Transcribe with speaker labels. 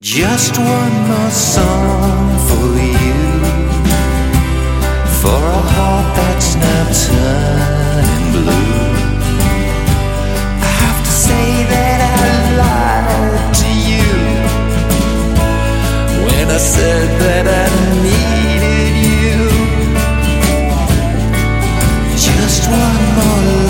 Speaker 1: Just one more song for you, for a heart that's now turning blue. I have to say that I lied to you when I said that I needed you. Just one more